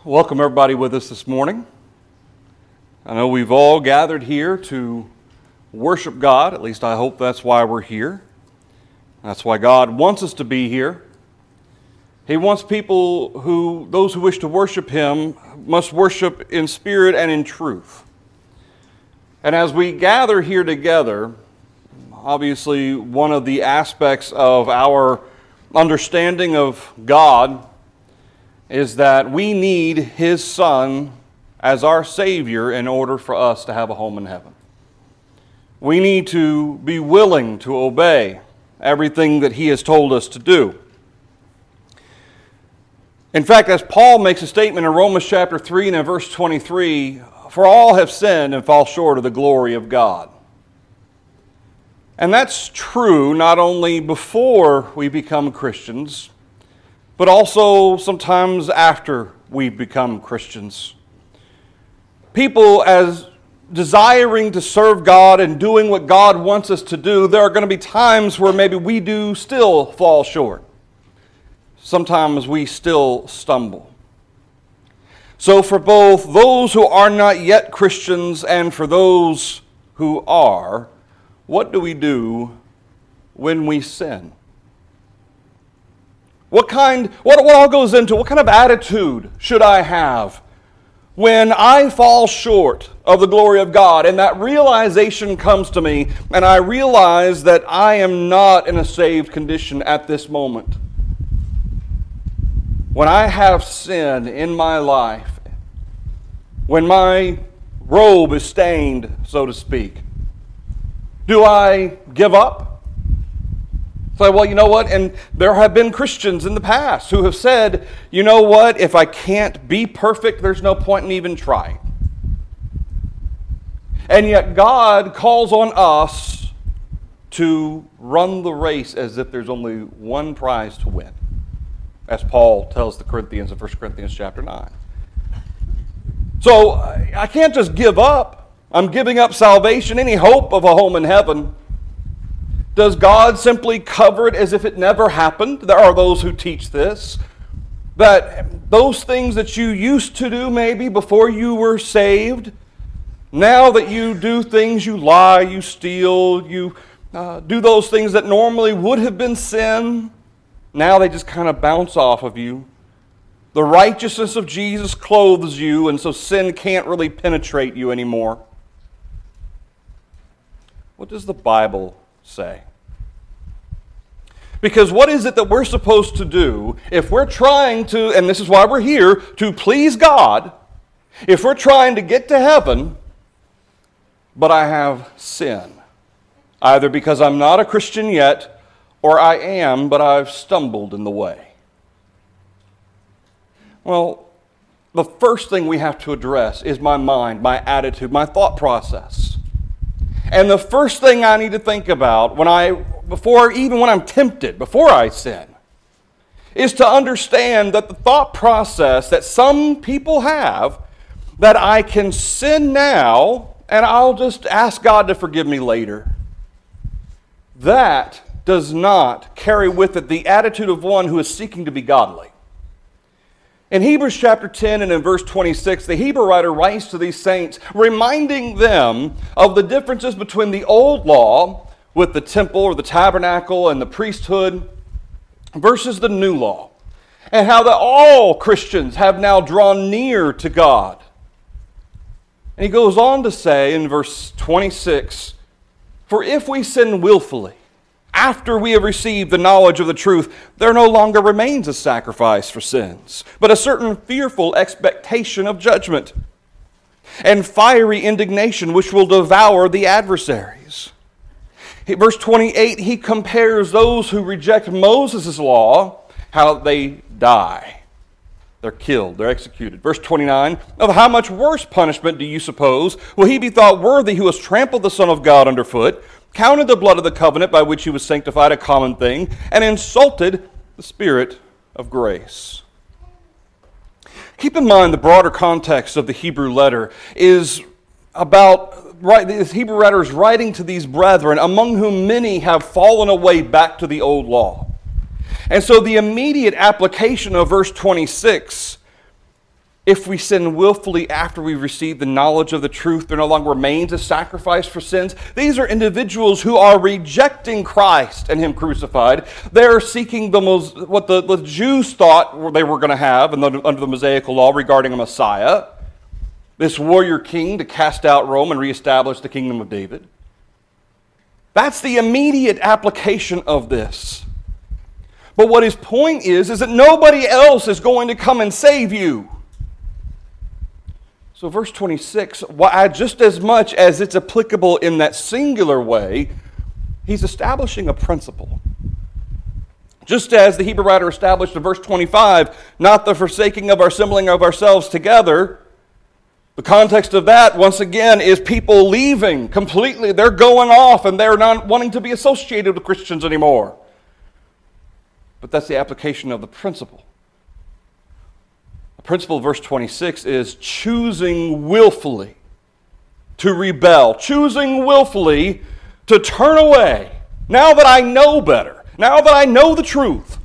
Welcome everybody with us this morning. I know we've all gathered here to worship God. At least I hope that's why we're here. That's why God wants us to be here. He wants those who wish to worship Him must worship in spirit and in truth. And as we gather here together, obviously one of the aspects of our understanding of God is that we need His Son as our Savior in order for us to have a home in heaven. We need to be willing to obey everything that He has told us to do. In fact, as Paul makes a statement in Romans chapter 3 and in verse 23, "For all have sinned and fall short of the glory of God." And that's true not only before we become Christians, but also sometimes after we become Christians. People, as desiring to serve God and doing what God wants us to do, there are going to be times where maybe we do still fall short. Sometimes we still stumble. So for both those who are not yet Christians and for those who are, what do we do when we sin? What all goes into, what kind of attitude should I have when I fall short of the glory of God and that realization comes to me and I realize that I am not in a saved condition at this moment? When I have sin in my life, when my robe is stained, so to speak, do I give up? So, well, you know what? And there have been Christians in the past who have said, you know what? If I can't be perfect, there's no point in even trying. And yet God calls on us to run the race as if there's only one prize to win, as Paul tells the Corinthians in 1 Corinthians chapter 9. So I can't just give up. I'm giving up salvation, any hope of a home in heaven. Does God simply cover it as if it never happened? There are those who teach this, that those things that you used to do maybe before you were saved, now that you do things, you lie, you steal, you do those things that normally would have been sin, now they just kind of bounce off of you. The righteousness of Jesus clothes you, and so sin can't really penetrate you anymore. What does the Bible say? Because what is it that we're supposed to do if we're trying to, and this is why we're here, to please God, if we're trying to get to heaven, but I have sin, either because I'm not a Christian yet, or I am, but I've stumbled in the way? Well, the first thing we have to address is my mind, my attitude, my thought process. And the first thing I need to think about when I'm tempted, before I sin, is to understand that the thought process that some people have, that I can sin now and I'll just ask God to forgive me later, that does not carry with it the attitude of one who is seeking to be godly. In Hebrews chapter 10 and in verse 26, the Hebrew writer writes to these saints, reminding them of the differences between the old law with the temple or the tabernacle and the priesthood versus the new law, and how that all Christians have now drawn near to God. And he goes on to say in verse 26, "For if we sin willfully, after we have received the knowledge of the truth, there no longer remains a sacrifice for sins, but a certain fearful expectation of judgment and fiery indignation which will devour the adversaries." Verse 28, he compares those who reject Moses' law, how they die. They're killed, they're executed. Verse 29, "Of how much worse punishment do you suppose will he be thought worthy who has trampled the Son of God underfoot, counted the blood of the covenant by which he was sanctified a common thing, and insulted the Spirit of grace?" Keep in mind the broader context of the Hebrew letter is about, the Hebrew writer is writing to these brethren, among whom many have fallen away back to the old law. And so the immediate application of verse 26 If we sin willfully after we've received the knowledge of the truth, there no longer remains a sacrifice for sins. These are individuals who are rejecting Christ and Him crucified. They're seeking what the Jews thought they were going to have under the Mosaical law regarding a Messiah, this warrior king to cast out Rome and reestablish the kingdom of David. That's the immediate application of this. But what his point is that nobody else is going to come and save you. So verse 26, just as much as it's applicable in that singular way, he's establishing a principle. Just as the Hebrew writer established in verse 25, not the forsaking of our assembling of ourselves together. The context of that, once again, is people leaving completely. They're going off and they're not wanting to be associated with Christians anymore. But that's the application of the principle. The principle of verse 26 is choosing willfully to rebel, choosing willfully to turn away. Now that I know better, now that I know the truth.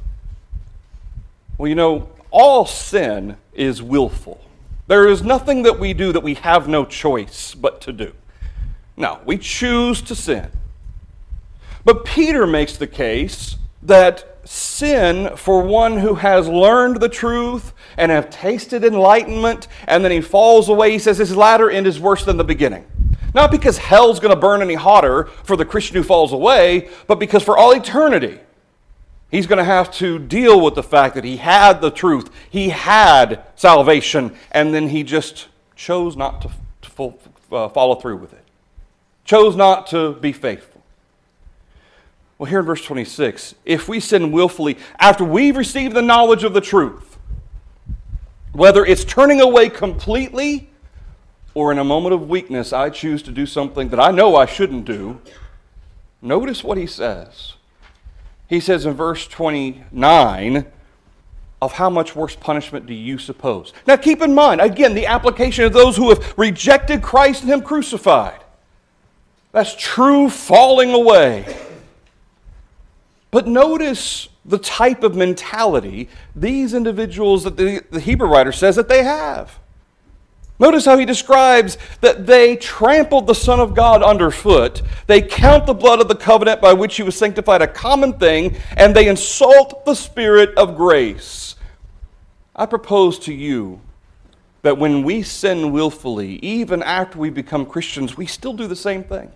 Well, all sin is willful. There is nothing that we do that we have no choice but to do. No, we choose to sin. But Peter makes the case that sin for one who has learned the truth and have tasted enlightenment, and then he falls away, he says his latter end is worse than the beginning. Not because hell's going to burn any hotter for the Christian who falls away, but because for all eternity, he's going to have to deal with the fact that he had the truth, he had salvation, and then he just chose not to follow through with it. Chose not to be faithful. Well, here in verse 26, if we sin willfully after we've received the knowledge of the truth, whether it's turning away completely or in a moment of weakness, I choose to do something that I know I shouldn't do, notice what he says. He says in verse 29, of how much worse punishment do you suppose? Now keep in mind, again, the application of those who have rejected Christ and Him crucified. That's true falling away. But notice the type of mentality these individuals that the Hebrew writer says that they have. Notice how he describes that they trampled the Son of God underfoot. They count the blood of the covenant by which He was sanctified a common thing, and they insult the Spirit of grace. I propose to you that when we sin willfully, even after we become Christians, we still do the same thing.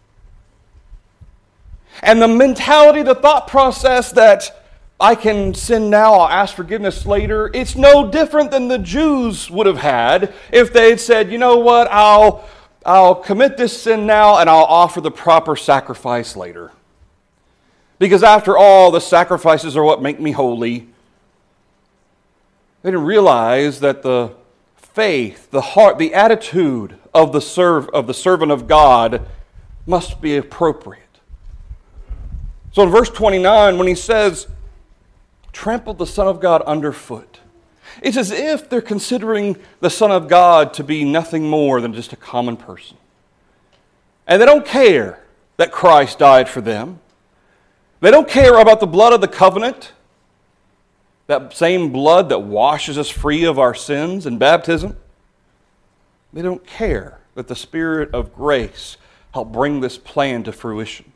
And the mentality, the thought process that I can sin now, I'll ask forgiveness later, it's no different than the Jews would have had if they had said, you know what, I'll commit this sin now and I'll offer the proper sacrifice later. Because after all, the sacrifices are what make me holy. They didn't realize that the faith, the heart, the attitude of the servant of God must be appropriate. So in verse 29, when he says, trampled the Son of God underfoot, it's as if they're considering the Son of God to be nothing more than just a common person. And they don't care that Christ died for them. They don't care about the blood of the covenant, that same blood that washes us free of our sins in baptism. They don't care that the Spirit of grace helped bring this plan to fruition.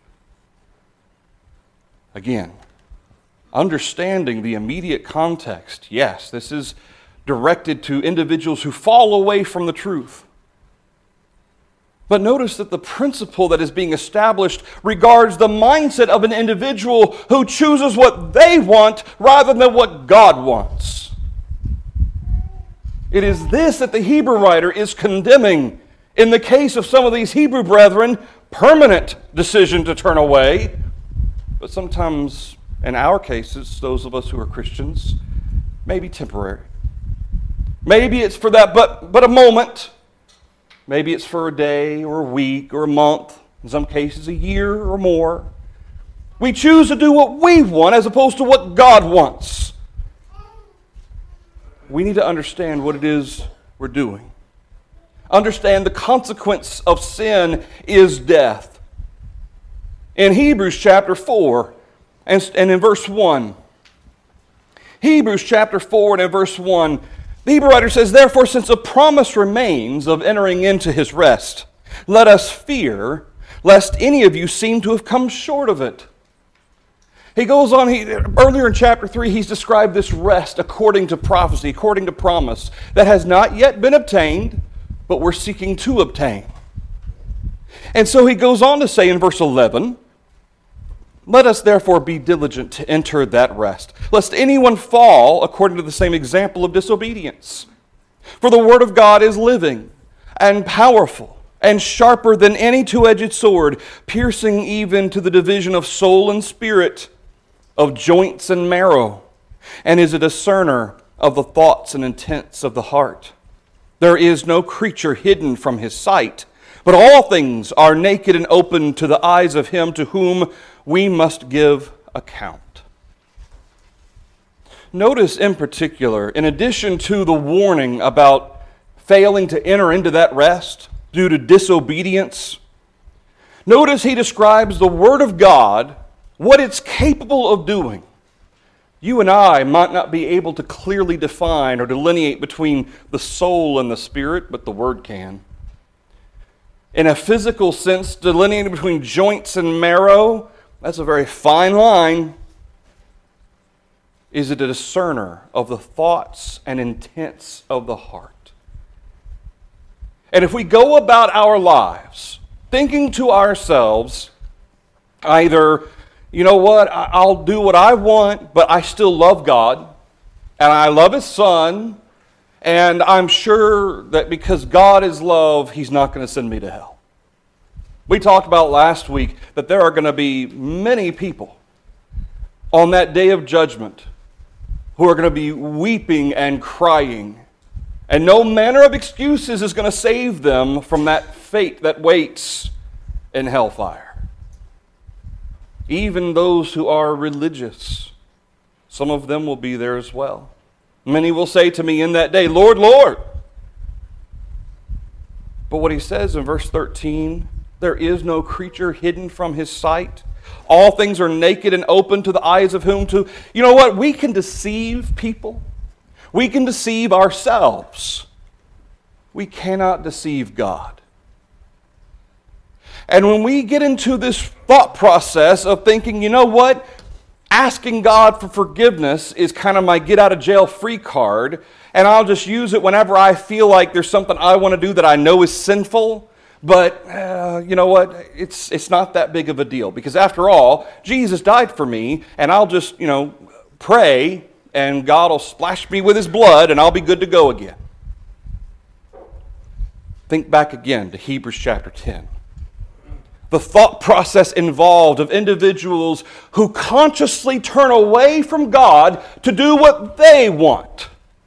Again, understanding the immediate context, yes, this is directed to individuals who fall away from the truth. But notice that the principle that is being established regards the mindset of an individual who chooses what they want rather than what God wants. It is this that the Hebrew writer is condemning in the case of some of these Hebrew brethren, permanent decision to turn away. But sometimes, in our cases, those of us who are Christians, maybe temporary. Maybe it's for that but a moment. Maybe it's for a day or a week or a month. In some cases, a year or more. We choose to do what we want as opposed to what God wants. We need to understand what it is we're doing. Understand the consequence of sin is death. In Hebrews chapter 4 and in verse 1, Hebrews chapter 4 and in verse 1, The Hebrew writer says, therefore, since a promise remains of entering into his rest, let us fear, lest any of you seem to have come short of it. He goes on, earlier in chapter 3, he's described this rest according to prophecy, according to promise, that has not yet been obtained, but we're seeking to obtain. And so he goes on to say in verse 11, let us therefore be diligent to enter that rest, lest anyone fall according to the same example of disobedience. For the word of God is living and powerful and sharper than any two-edged sword, piercing even to the division of soul and spirit, of joints and marrow, and is a discerner of the thoughts and intents of the heart. There is no creature hidden from his sight, but all things are naked and open to the eyes of him to whom we must give account. Notice in particular, in addition to the warning about failing to enter into that rest due to disobedience, notice he describes the Word of God, what it's capable of doing. You and I might not be able to clearly define or delineate between the soul and the spirit, but the Word can. In a physical sense, delineating between joints and marrow, that's a very fine line. Is it a discerner of the thoughts and intents of the heart? And if we go about our lives thinking to ourselves, either, you know what, I'll do what I want, but I still love God, and I love His Son, and I'm sure that because God is love, He's not going to send me to hell. We talked about last week that there are going to be many people on that day of judgment who are going to be weeping and crying, and no manner of excuses is going to save them from that fate that waits in hellfire. Even those who are religious, some of them will be there as well. Many will say to me in that day, Lord, Lord. But what he says in verse 13, there is no creature hidden from his sight. All things are naked and open to the eyes of whom to... You know what? We can deceive people. We can deceive ourselves. We cannot deceive God. And when we get into this thought process of thinking, you know what? Asking God for forgiveness is kind of my get-out-of-jail-free card, and I'll just use it whenever I feel like there's something I want to do that I know is sinful, but you know what? It's not that big of a deal, because after all, Jesus died for me, and I'll just, pray, and God will splash me with His blood, and I'll be good to go again. Think back again to Hebrews chapter 10. The thought process involved of individuals who consciously turn away from God to do what they want.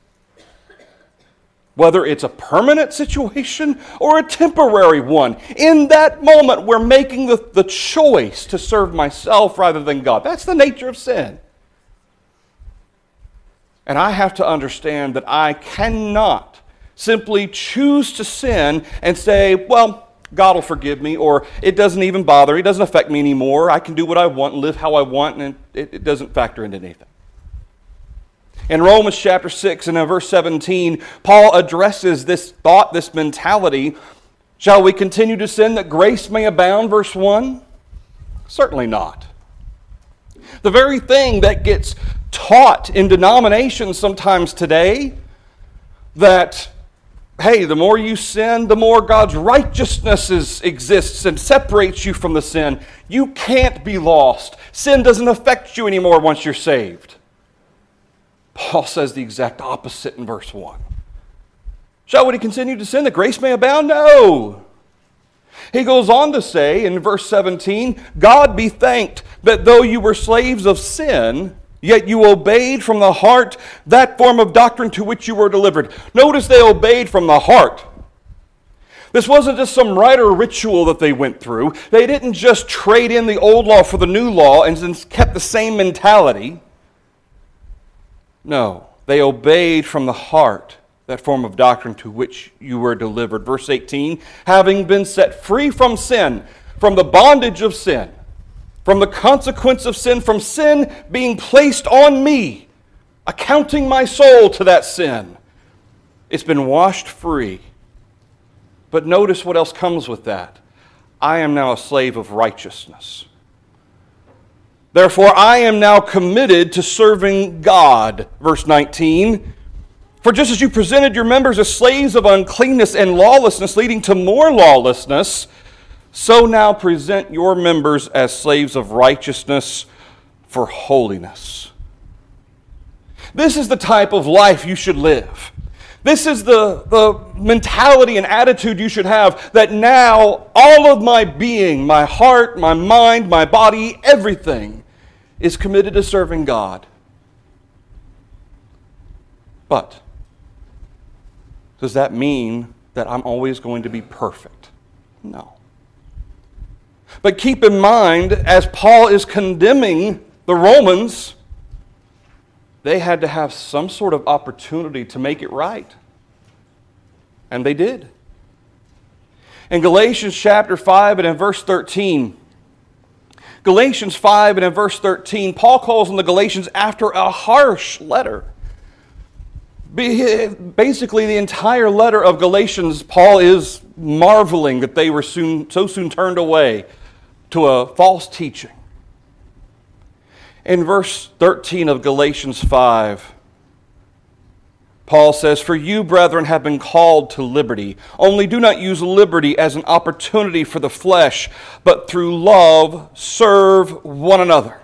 Whether it's a permanent situation or a temporary one. In that moment, we're making the choice to serve myself rather than God. That's the nature of sin. And I have to understand that I cannot simply choose to sin and say, well, God will forgive me, or it doesn't even bother, it doesn't affect me anymore, I can do what I want and live how I want, and it doesn't factor into anything. In Romans chapter 6 and in verse 17, Paul addresses this thought, this mentality. Shall we continue to sin that grace may abound, verse 1? Certainly not. The very thing that gets taught in denominations sometimes today, that hey, the more you sin, the more God's righteousness exists and separates you from the sin. You can't be lost. Sin doesn't affect you anymore once you're saved. Paul says the exact opposite in verse 1. Shall we continue to sin that grace may abound? No. He goes on to say in verse 17, God be thanked that though you were slaves of sin, yet you obeyed from the heart that form of doctrine to which you were delivered. Notice they obeyed from the heart. This wasn't just some rite or ritual that they went through. They didn't just trade in the old law for the new law and kept the same mentality. No, they obeyed from the heart that form of doctrine to which you were delivered. Verse 18, having been set free from sin, from the bondage of sin, from the consequence of sin, from sin being placed on me, accounting my soul to that sin. It's been washed free. But notice what else comes with that. I am now a slave of righteousness. Therefore, I am now committed to serving God. Verse 19. For just as you presented your members as slaves of uncleanness and lawlessness, leading to more lawlessness, so now present your members as slaves of righteousness for holiness. This is the type of life you should live. This is the mentality and attitude you should have, that now all of my being, my heart, my mind, my body, everything is committed to serving God. But does that mean that I'm always going to be perfect? No. But keep in mind, as Paul is condemning the Romans, they had to have some sort of opportunity to make it right. And they did. In Galatians chapter 5 and in verse 13, Galatians 5 and in verse 13, Paul calls on the Galatians after a harsh letter. Basically, the entire letter of Galatians, Paul is marveling that they were so soon turned away to a false teaching. In verse 13 of Galatians 5, Paul says, "For you, brethren, have been called to liberty. Only do not use liberty as an opportunity for the flesh, but through love serve one another."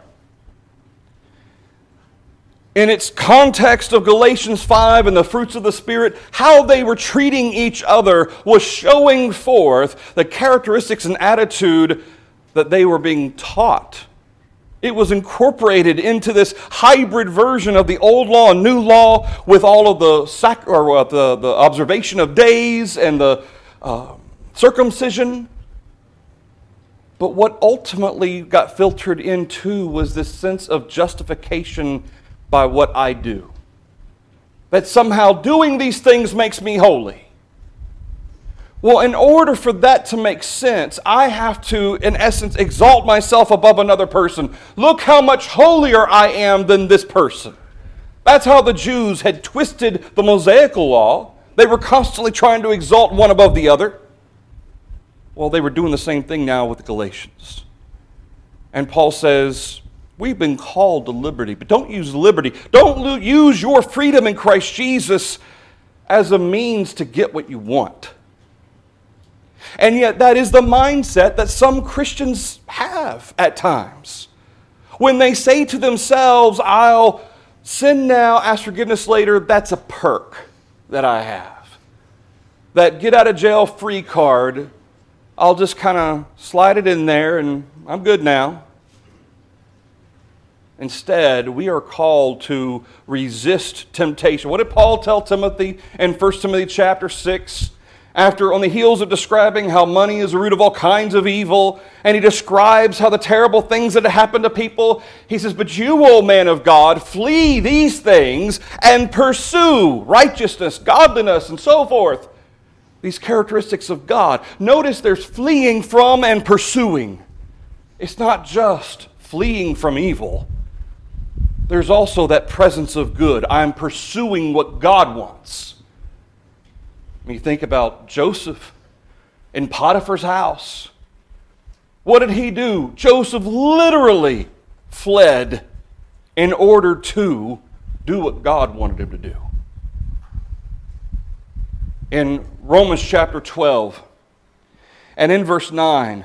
In its context of Galatians 5 and the fruits of the Spirit, how they were treating each other was showing forth the characteristics and attitude that they were being taught. It was incorporated into this hybrid version of the old law and new law, with all of the observation of days and the circumcision. But what ultimately got filtered into was this sense of justification by what I do. That somehow doing these things makes me holy. Well, in order for that to make sense, I have to, in essence, exalt myself above another person. Look how much holier I am than this person. That's how the Jews had twisted the Mosaical law. They were constantly trying to exalt one above the other. Well, they were doing the same thing now with the Galatians. And Paul says, we've been called to liberty, but don't use liberty. Don't use your freedom in Christ Jesus as a means to get what you want. And yet that is the mindset that some Christians have at times. When they say to themselves, I'll sin now, ask forgiveness later, that's a perk that I have. That get out of jail free card, I'll just kind of slide it in there and I'm good now. Instead, we are called to resist temptation. What did Paul tell Timothy in 1 Timothy chapter 6? After, on the heels of describing how money is the root of all kinds of evil, and he describes how the terrible things that happen to people, he says, but you, O man of God, flee these things and pursue righteousness, godliness, and so forth. These characteristics of God. Notice there's fleeing from and pursuing. It's not just fleeing from evil. There's also that presence of good. I'm pursuing what God wants. When you think about Joseph in Potiphar's house, what did he do? Joseph literally fled in order to do what God wanted him to do. In Romans chapter 12 and in verse 9,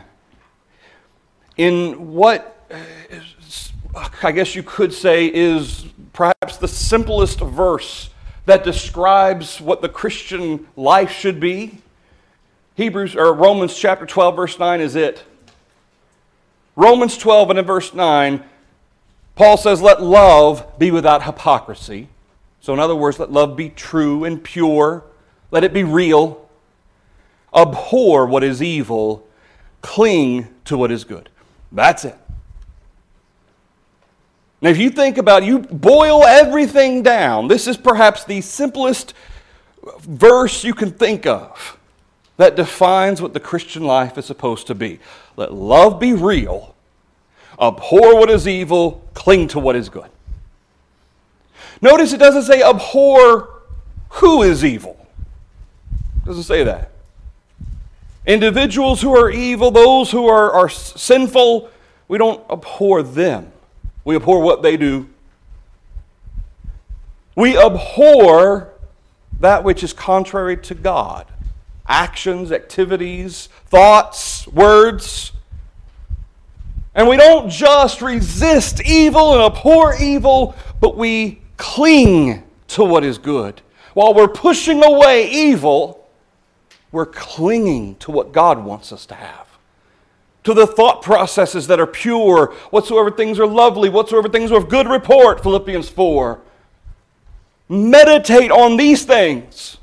in what I guess you could say is perhaps the simplest verse that describes what the Christian life should be, Romans chapter 12, verse 9 is it. Romans 12 and in verse 9, Paul says, let love be without hypocrisy. So in other words, let love be true and pure. Let it be real. Abhor what is evil. Cling to what is good. That's it. Now, if you think about it, you boil everything down, this is perhaps the simplest verse you can think of that defines what the Christian life is supposed to be. Let love be real, abhor what is evil, cling to what is good. Notice it doesn't say abhor who is evil. It doesn't say that. Individuals who are evil, those who are sinful, we don't abhor them. We abhor what they do. We abhor that which is contrary to God. Actions, activities, thoughts, words. And we don't just resist evil and abhor evil, but we cling to what is good. While we're pushing away evil, we're clinging to what God wants us to have. To the thought processes that are pure, whatsoever things are lovely, whatsoever things are of good report, Philippians 4. Meditate on these things.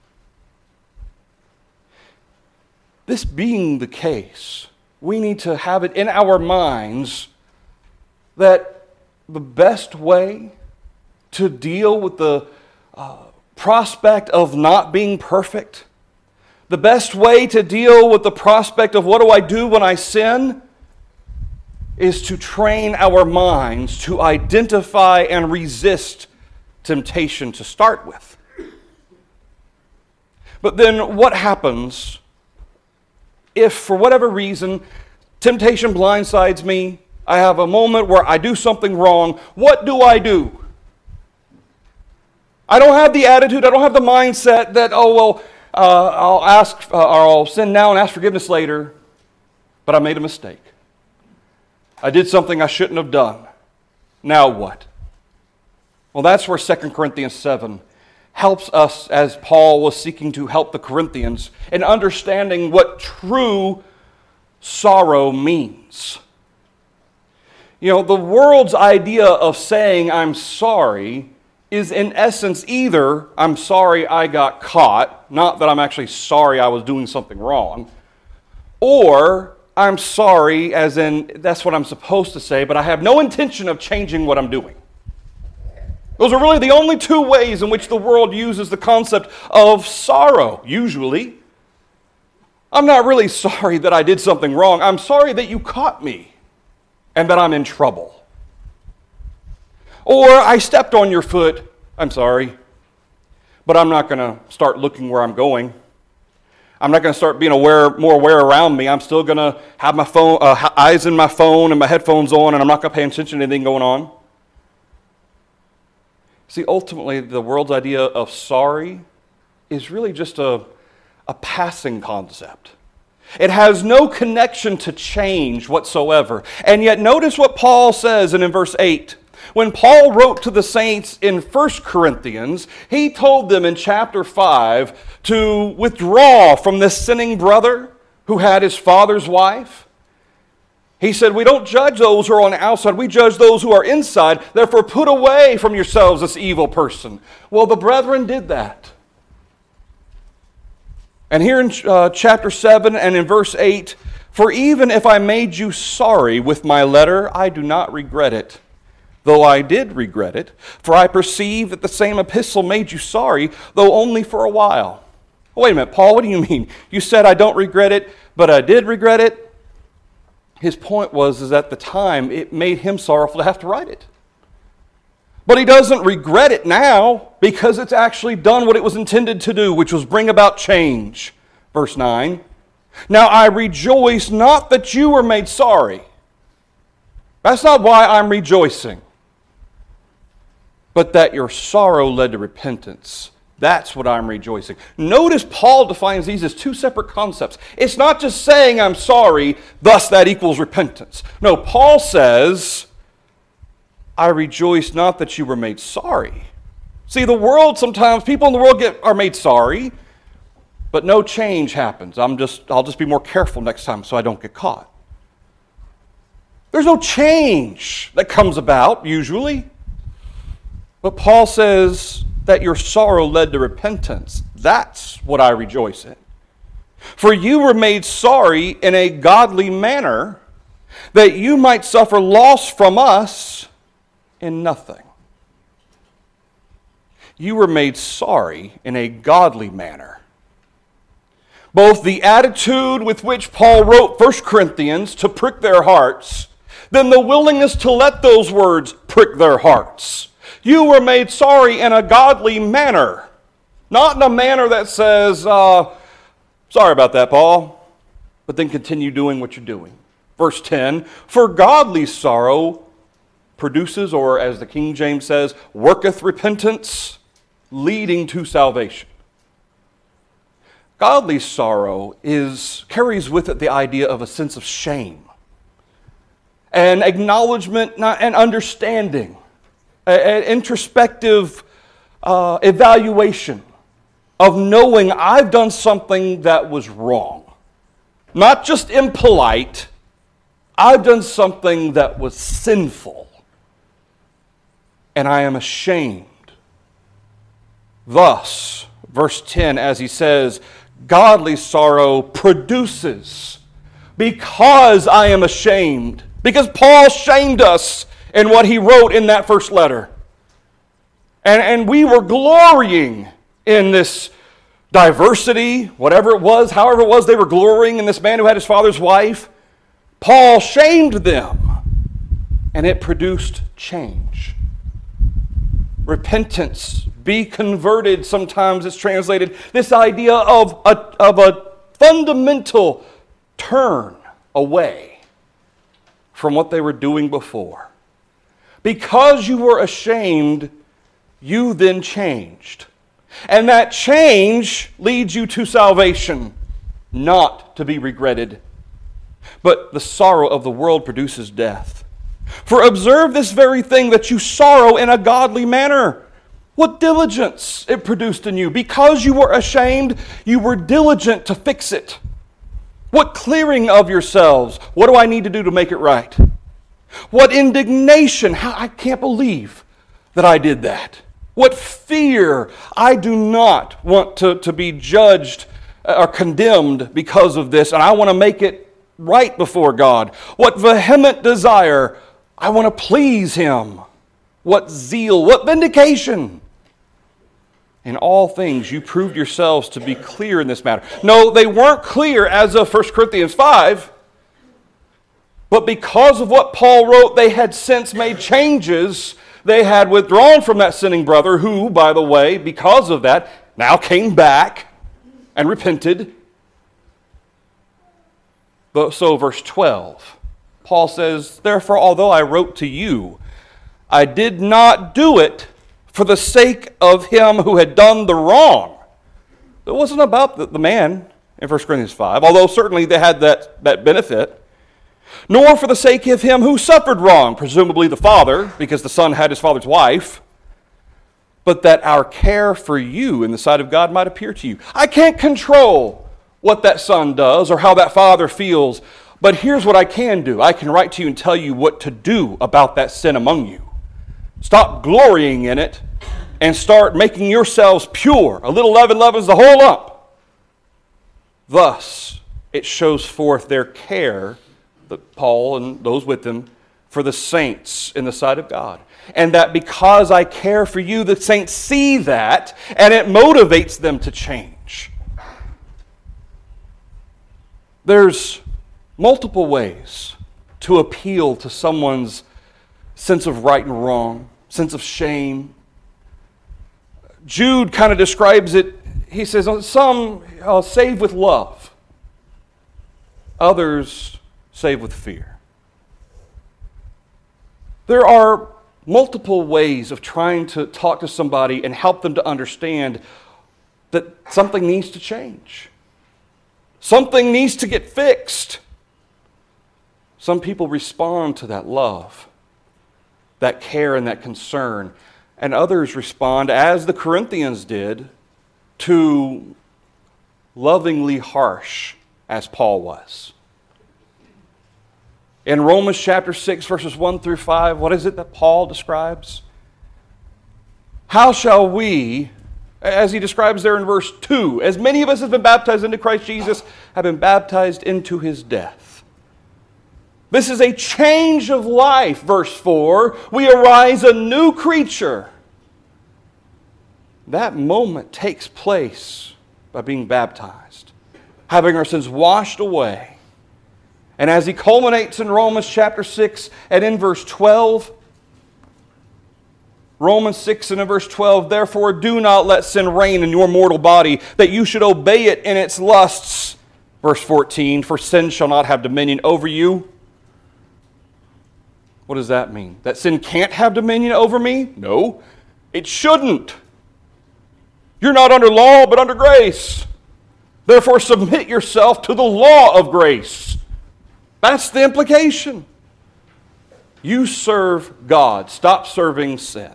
This being the case, we need to have it in our minds that the best way to deal with the prospect of not being perfect, the best way to deal with the prospect of what do I do when I sin, is to train our minds to identify and resist temptation to start with. But then what happens if, for whatever reason, temptation blindsides me, I have a moment where I do something wrong? What do? I don't have the attitude, I don't have the mindset that, I'll sin now and ask forgiveness later, but I made a mistake. I did something I shouldn't have done. Now what? Well, that's where 2 Corinthians 7 helps us, as Paul was seeking to help the Corinthians in understanding what true sorrow means. You know, the world's idea of saying I'm sorry is in essence either I'm sorry I got caught, not that I'm actually sorry I was doing something wrong, or I'm sorry as in that's what I'm supposed to say, but I have no intention of changing what I'm doing. Those are really the only two ways in which the world uses the concept of sorrow, usually. I'm not really sorry that I did something wrong. I'm sorry that you caught me and that I'm in trouble. Or I stepped on your foot. I'm sorry, but I'm not going to start looking where I'm going. I'm not going to start being more aware around me. I'm still going to have my phone, eyes in my phone and my headphones on, and I'm not going to pay attention to anything going on. See, ultimately, the world's idea of sorry is really just a passing concept. It has no connection to change whatsoever. And yet, notice what Paul says in verse 8. When Paul wrote to the saints in 1 Corinthians, he told them in chapter 5 to withdraw from this sinning brother who had his father's wife. He said, we don't judge those who are on the outside, we judge those who are inside. Therefore, put away from yourselves this evil person. Well, the brethren did that. And here in chapter 7 and in verse 8, for even if I made you sorry with my letter, I do not regret it, though I did regret it. For I perceive that the same epistle made you sorry, though only for a while. Wait a minute, Paul, what do you mean? You said I don't regret it, but I did regret it? His point was at the time, it made him sorrowful to have to write it. But he doesn't regret it now because it's actually done what it was intended to do, which was bring about change. Verse 9, now I rejoice not that you were made sorry. That's not why I'm rejoicing. But that your sorrow led to repentance. That's what I'm rejoicing. Notice Paul defines these as two separate concepts. It's not just saying I'm sorry, thus that equals repentance. No, Paul says, I rejoice not that you were made sorry. See, the world sometimes, people in the world are made sorry, but no change happens. I'll just be more careful next time so I don't get caught. There's no change that comes about, usually. But Paul says that your sorrow led to repentance. That's what I rejoice in. For you were made sorry in a godly manner, that you might suffer loss from us in nothing. You were made sorry in a godly manner. Both the attitude with which Paul wrote 1 Corinthians to prick their hearts, then the willingness to let those words prick their hearts. You were made sorry in a godly manner, Not in a manner that says, sorry about that, Paul, but then continue doing what you're doing. Verse 10, for godly sorrow produces, or as the King James says, worketh repentance, leading to salvation. Godly sorrow carries with it the idea of a sense of shame, an acknowledgement and understanding, an introspective evaluation of knowing I've done something that was wrong. Not just impolite, I've done something that was sinful, and I am ashamed. Thus, verse 10, as he says, godly sorrow produces, because I am ashamed. Because Paul shamed us in what he wrote in that first letter. And we were glorying in this diversity, whatever it was, however it was, they were glorying in this man who had his father's wife. Paul shamed them, and it produced change. Repentance, be converted, sometimes it's translated. This idea of a fundamental turn away from what they were doing before. Because you were ashamed, you then changed. And that change leads you to salvation, not to be regretted. But the sorrow of the world produces death. For observe this very thing, that you sorrow in a godly manner. What diligence it produced in you. Because you were ashamed, you were diligent to fix it. What clearing of yourselves. What do I need to do to make it right? What indignation. I can't believe that I did that. What fear. I do not want to be judged or condemned because of this, and I want to make it right before God. What vehement desire. I want to please Him. What zeal. What vindication. In all things you proved yourselves to be clear in this matter. No, they weren't clear as of 1 Corinthians 5. But because of what Paul wrote, they had since made changes. They had withdrawn from that sinning brother who, by the way, because of that, now came back and repented. So verse 12, Paul says, therefore, although I wrote to you, I did not do it for the sake of him who had done the wrong. It wasn't about the man in 1 Corinthians 5, although certainly they had that benefit. Nor for the sake of him who suffered wrong, presumably the father, because the son had his father's wife, but that our care for you in the sight of God might appear to you. I can't control what that son does or how that father feels, but here's what I can do. I can write to you and tell you what to do about that sin among you. Stop glorying in it and start making yourselves pure. A little leaven leavens the whole lump. Thus, it shows forth their care, Paul and those with him, for the saints in the sight of God. And that because I care for you, the saints see that, and it motivates them to change. There's multiple ways to appeal to someone's sense of right and wrong, sense of shame. Jude kind of describes it. He says, some save with love. Others save with fear. There are multiple ways of trying to talk to somebody and help them to understand that something needs to change. Something needs to get fixed. Some people respond to that love, that care and that concern, and others respond, as the Corinthians did, to lovingly harsh, as Paul was. In Romans chapter 6, verses 1 through 5, what is it that Paul describes? How shall we, as he describes there in verse 2, as many of us have been baptized into Christ Jesus, have been baptized into his death. This is a change of life, verse 4. We arise a new creature. That moment takes place by being baptized, having our sins washed away. And as he culminates in Romans chapter 6 and in verse 12, Romans 6 and in verse 12, therefore do not let sin reign in your mortal body, that you should obey it in its lusts. Verse 14, for sin shall not have dominion over you. What does that mean? That sin can't have dominion over me? No, it shouldn't. You're not under law, but under grace. Therefore, submit yourself to the law of grace. That's the implication. You serve God. Stop serving sin.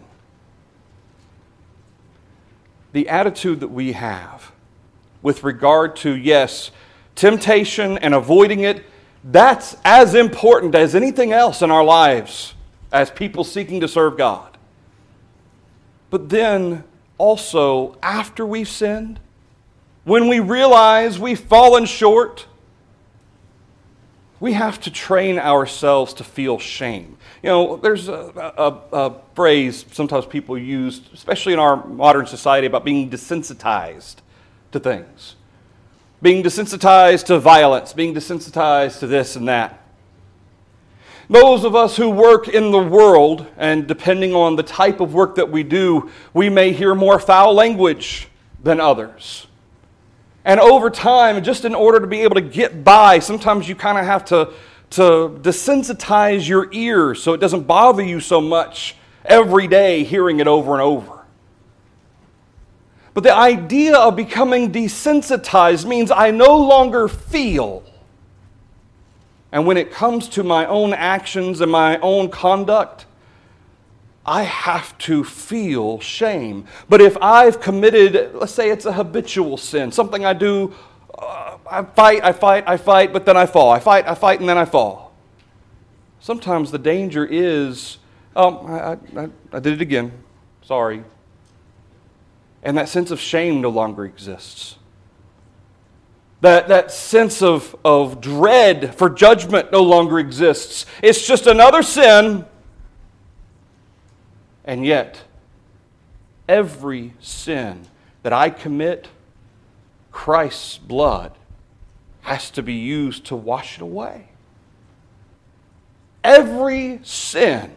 The attitude that we have with regard to, yes, temptation and avoiding it, that's as important as anything else in our lives as people seeking to serve God. But then also, after we've sinned, when we realize we've fallen short, we have to train ourselves to feel shame. You know, there's a phrase sometimes people use, especially in our modern society, about being desensitized to things. Being desensitized to violence, being desensitized to this and that. Those of us who work in the world, and depending on the type of work that we do, we may hear more foul language than others. And over time, just in order to be able to get by, sometimes you kind of have to desensitize your ears so it doesn't bother you so much every day hearing it over and over. But the idea of becoming desensitized means I no longer feel. And when it comes to my own actions and my own conduct, I have to feel shame. But if I've committed, let's say it's a habitual sin, something I do, I fight, but then I fall. I fight, and then I fall. Sometimes the danger is, I did it again. Sorry. And that sense of shame no longer exists. That sense of dread for judgment no longer exists. It's just another sin. And yet, every sin that I commit, Christ's blood has to be used to wash it away. Every sin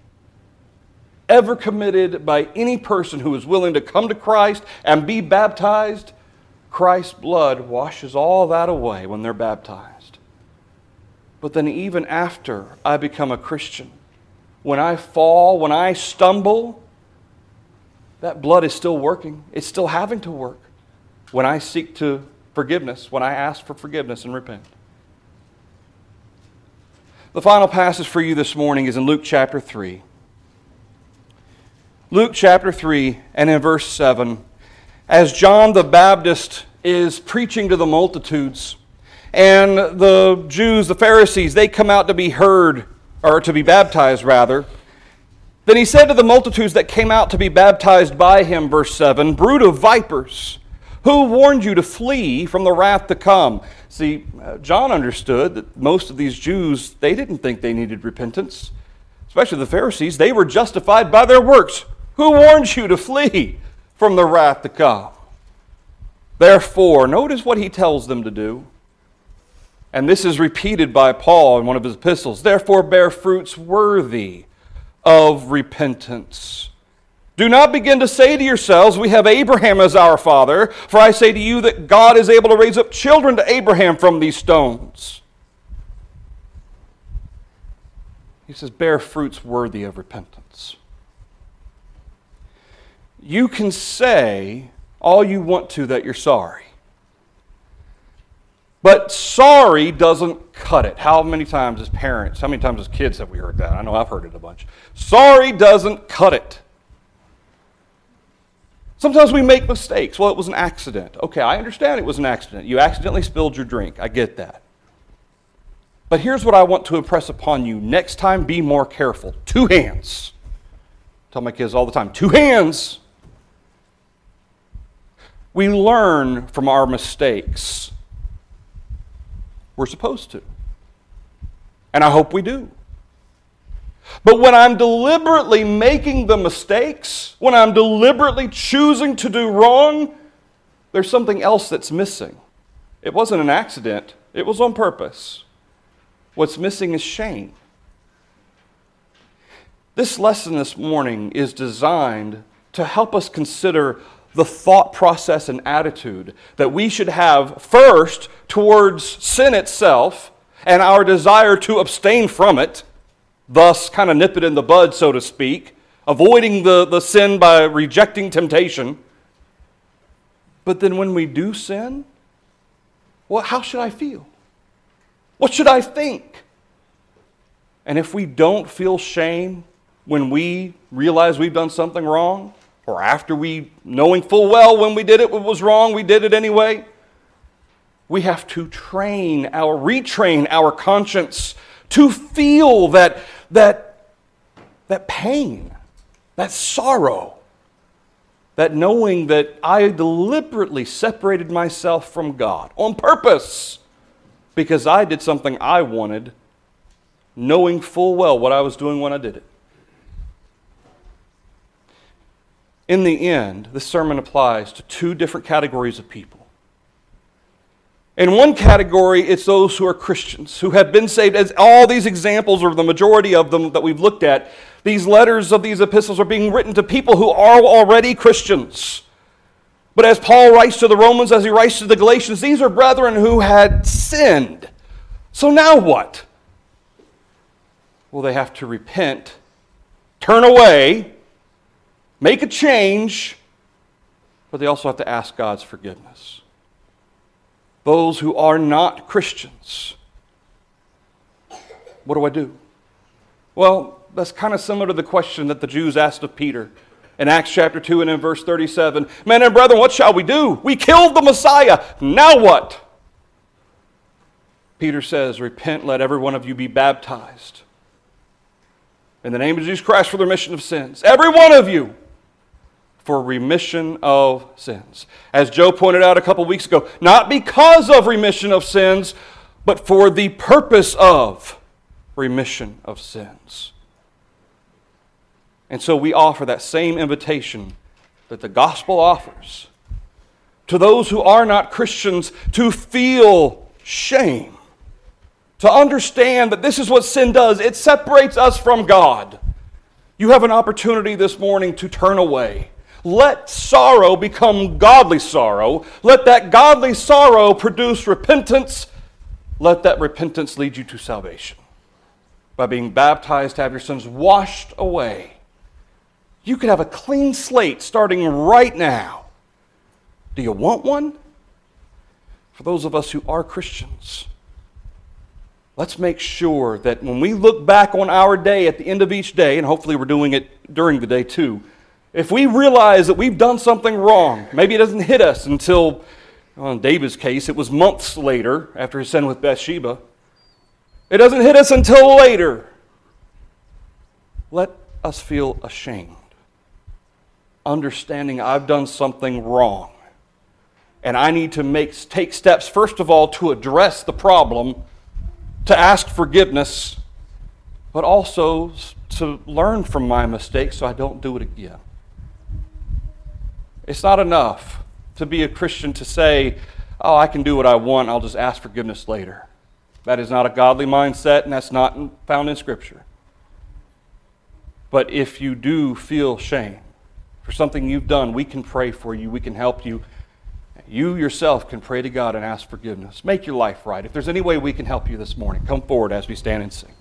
ever committed by any person who is willing to come to Christ and be baptized, Christ's blood washes all that away when they're baptized. But then even after I become a Christian, when I fall, when I stumble, that blood is still working. It's still having to work when I seek to forgiveness, when I ask for forgiveness and repent. The final passage for you this morning is in Luke chapter 3. Luke chapter 3 and in verse 7, as John the Baptist is preaching to the multitudes, and the Jews, the Pharisees, they come out to be heard, or to be baptized rather. Then he said to the multitudes that came out to be baptized by him, verse 7, brood of vipers, who warned you to flee from the wrath to come? See, John understood that most of these Jews, they didn't think they needed repentance. Especially the Pharisees, they were justified by their works. Who warns you to flee from the wrath to come? Therefore, notice what he tells them to do. And this is repeated by Paul in one of his epistles. Therefore, bear fruits worthy of repentance. Do not begin to say to yourselves, we have Abraham as our father, for I say to you that God is able to raise up children to Abraham from these stones. He says, bear fruits worthy of repentance. You can say all you want to that you're sorry. But sorry doesn't cut it. How many times as parents, how many times as kids have we heard that? I know I've heard it a bunch. Sorry doesn't cut it. Sometimes we make mistakes. Well, it was an accident. Okay, I understand it was an accident. You accidentally spilled your drink. I get that. But here's what I want to impress upon you. Next time, be more careful. 2 hands. I tell my kids all the time, 2 hands. We learn from our mistakes. We're supposed to. And I hope we do. But when I'm deliberately making the mistakes, when I'm deliberately choosing to do wrong, there's something else that's missing. It wasn't an accident. It was on purpose. What's missing is shame. This lesson this morning is designed to help us consider the thought process and attitude that we should have first towards sin itself and our desire to abstain from it, thus kind of nip it in the bud, so to speak, avoiding the sin by rejecting temptation. But then when we do sin, well, how should I feel? What should I think? And if we don't feel shame when we realize we've done something wrong, or after we, knowing full well when we did it was wrong, we did it anyway, we have to retrain our conscience to feel that pain, that sorrow, that knowing that I deliberately separated myself from God on purpose because I did something I wanted, knowing full well what I was doing when I did it. In the end, this sermon applies to two different categories of people. In one category, it's those who are Christians, who have been saved. As all these examples, or the majority of them that we've looked at, these letters of these epistles are being written to people who are already Christians. But as Paul writes to the Romans, as he writes to the Galatians, these are brethren who had sinned. So now what? Well, they have to repent, turn away, make a change, but they also have to ask God's forgiveness. Those who are not Christians, what do I do? Well, that's kind of similar to the question that the Jews asked of Peter in Acts chapter 2 and in verse 37. Men and brethren, what shall we do? We killed the Messiah. Now what? Peter says, repent, let every one of you be baptized in the name of Jesus Christ for the remission of sins. Every one of you, for remission of sins. As Joe pointed out a couple weeks ago, not because of remission of sins, but for the purpose of remission of sins. And so we offer that same invitation that the gospel offers to those who are not Christians to feel shame, to understand that this is what sin does. It separates us from God. You have an opportunity this morning to turn away. Let sorrow become godly sorrow. Let that godly sorrow produce repentance. Let that repentance lead you to salvation. By being baptized to have your sins washed away. You could have a clean slate starting right now. Do you want one? For those of us who are Christians, let's make sure that when we look back on our day at the end of each day, and hopefully we're doing it during the day too, if we realize that we've done something wrong, maybe it doesn't hit us until, well, in David's case, it was months later after his sin with Bathsheba. It doesn't hit us until later. Let us feel ashamed, understanding I've done something wrong. And I need to take steps, first of all, to address the problem, to ask forgiveness, but also to learn from my mistakes so I don't do it again. It's not enough to be a Christian to say, oh, I can do what I want, I'll just ask forgiveness later. That is not a godly mindset, and that's not found in Scripture. But if you do feel shame for something you've done, we can pray for you, we can help you. You yourself can pray to God and ask forgiveness. Make your life right. If there's any way we can help you this morning, come forward as we stand and sing.